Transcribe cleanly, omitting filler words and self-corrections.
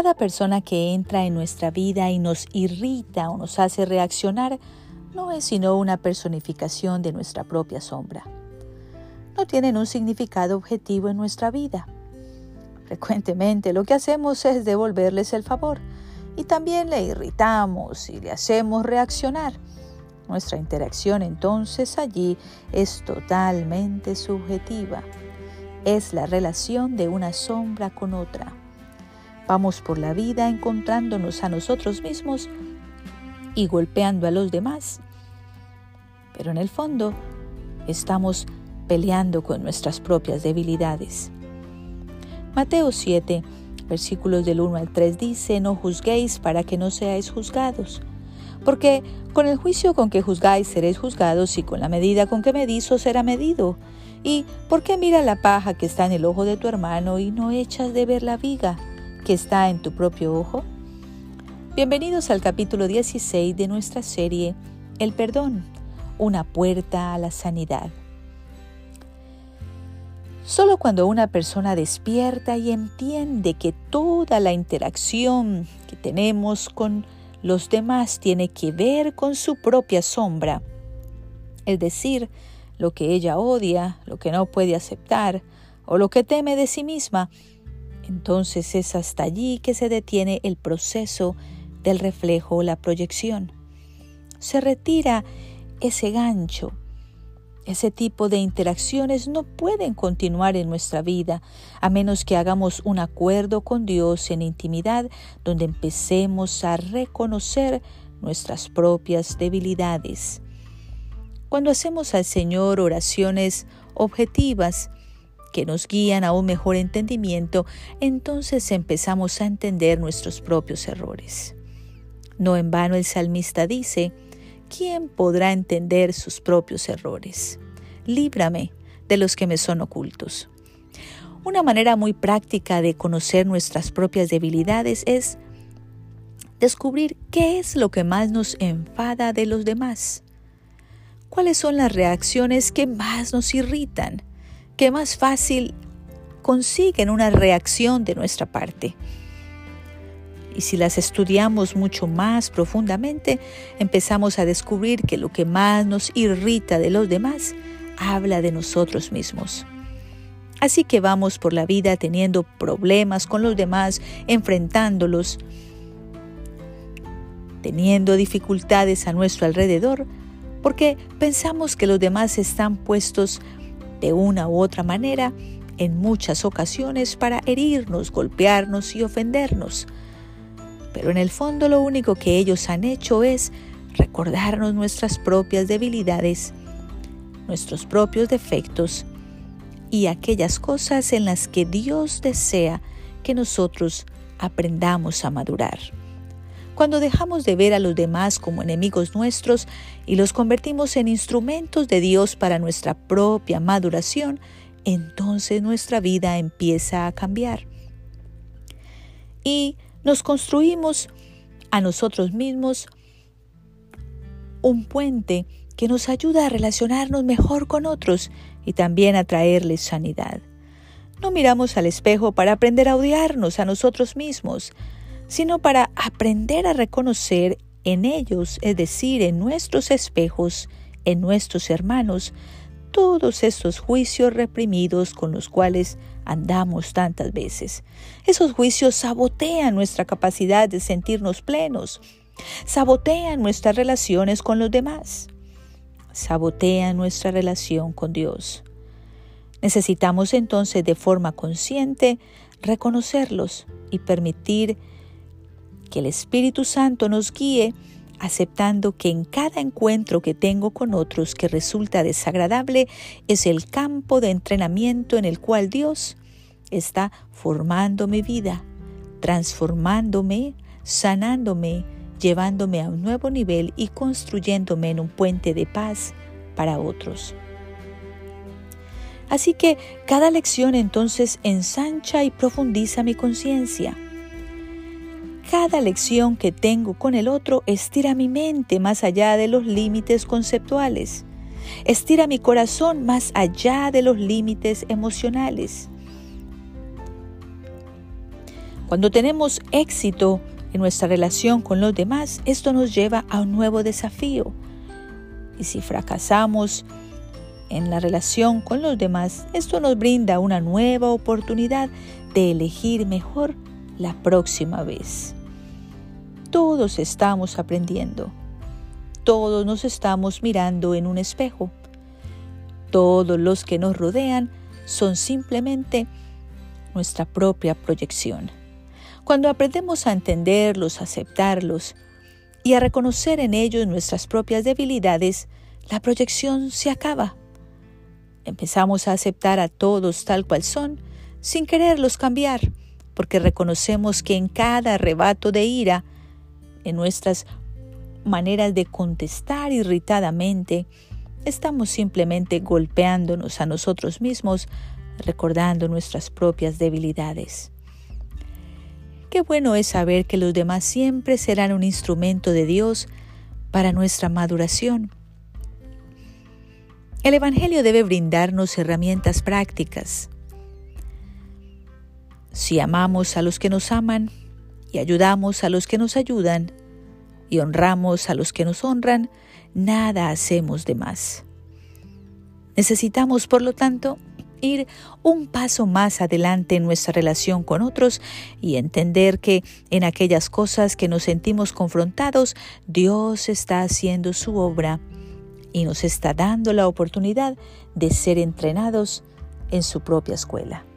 Cada persona que entra en nuestra vida y nos irrita o nos hace reaccionar no es sino una personificación de nuestra propia sombra. No tienen un significado objetivo en nuestra vida. Frecuentemente lo que hacemos es devolverles el favor y también le irritamos y le hacemos reaccionar. Nuestra interacción entonces allí es totalmente subjetiva. Es la relación de una sombra con otra. Vamos por la vida encontrándonos a nosotros mismos y golpeando a los demás. Pero en el fondo estamos peleando con nuestras propias debilidades. Mateo 7, versículos del 1 al 3 dice: no juzguéis para que no seáis juzgados. Porque con el juicio con que juzgáis seréis juzgados, y con la medida con que medís os será medido. ¿Y por qué miras la paja que está en el ojo de tu hermano y no echas de ver la viga que está en tu propio ojo? Bienvenidos al capítulo 16 de nuestra serie El perdón, una puerta a la sanidad. Solo cuando una persona despierta y entiende que toda la interacción que tenemos con los demás tiene que ver con su propia sombra, es decir, lo que ella odia, lo que no puede aceptar o lo que teme de sí misma, entonces es hasta allí que se detiene el proceso del reflejo o la proyección. Se retira ese gancho. Ese tipo de interacciones no pueden continuar en nuestra vida a menos que hagamos un acuerdo con Dios en intimidad donde empecemos a reconocer nuestras propias debilidades. Cuando hacemos al Señor oraciones objetivas que nos guían a un mejor entendimiento, entonces empezamos a entender nuestros propios errores. No en vano el salmista dice: ¿quién podrá entender sus propios errores? Líbrame de los que me son ocultos. Una manera muy práctica de conocer nuestras propias debilidades es descubrir qué es lo que más nos enfada de los demás. ¿Cuáles son las reacciones que más nos irritan, que más fácil consiguen una reacción de nuestra parte? Y si las estudiamos mucho más profundamente, empezamos a descubrir que lo que más nos irrita de los demás habla de nosotros mismos. Así que vamos por la vida teniendo problemas con los demás, enfrentándolos, teniendo dificultades a nuestro alrededor, porque pensamos que los demás están puestos de una u otra manera en muchas ocasiones para herirnos, golpearnos y ofendernos. Pero en el fondo lo único que ellos han hecho es recordarnos nuestras propias debilidades, nuestros propios defectos y aquellas cosas en las que Dios desea que nosotros aprendamos a madurar. Cuando dejamos de ver a los demás como enemigos nuestros y los convertimos en instrumentos de Dios para nuestra propia maduración, entonces nuestra vida empieza a cambiar. Y nos construimos a nosotros mismos un puente que nos ayuda a relacionarnos mejor con otros y también a traerles sanidad. No miramos al espejo para aprender a odiarnos a nosotros mismos, sino para aprender a reconocer en ellos, es decir, en nuestros espejos, en nuestros hermanos, todos estos juicios reprimidos con los cuales andamos tantas veces. Esos juicios sabotean nuestra capacidad de sentirnos plenos, sabotean nuestras relaciones con los demás, sabotean nuestra relación con Dios. Necesitamos entonces de forma consciente reconocerlos y permitir que el Espíritu Santo nos guíe, aceptando que en cada encuentro que tengo con otros que resulta desagradable es el campo de entrenamiento en el cual Dios está formando mi vida, transformándome, sanándome, llevándome a un nuevo nivel y construyéndome en un puente de paz para otros. Así que cada lección entonces ensancha y profundiza mi conciencia. Cada lección que tengo con el otro estira mi mente más allá de los límites conceptuales. Estira mi corazón más allá de los límites emocionales. Cuando tenemos éxito en nuestra relación con los demás, esto nos lleva a un nuevo desafío. Y si fracasamos en la relación con los demás, esto nos brinda una nueva oportunidad de elegir mejor la próxima vez. Todos estamos aprendiendo. Todos nos estamos mirando en un espejo. Todos los que nos rodean son simplemente nuestra propia proyección. Cuando aprendemos a entenderlos, a aceptarlos y a reconocer en ellos nuestras propias debilidades, la proyección se acaba. Empezamos a aceptar a todos tal cual son, sin quererlos cambiar, porque reconocemos que en cada arrebato de ira, en nuestras maneras de contestar irritadamente, estamos simplemente golpeándonos a nosotros mismos, recordando nuestras propias debilidades. Qué bueno es saber que los demás siempre serán un instrumento de Dios para nuestra maduración. El Evangelio debe brindarnos herramientas prácticas. Si amamos a los que nos aman y ayudamos a los que nos ayudan y honramos a los que nos honran, nada hacemos de más. Necesitamos, por lo tanto, ir un paso más adelante en nuestra relación con otros y entender que en aquellas cosas que nos sentimos confrontados, Dios está haciendo su obra y nos está dando la oportunidad de ser entrenados en su propia escuela.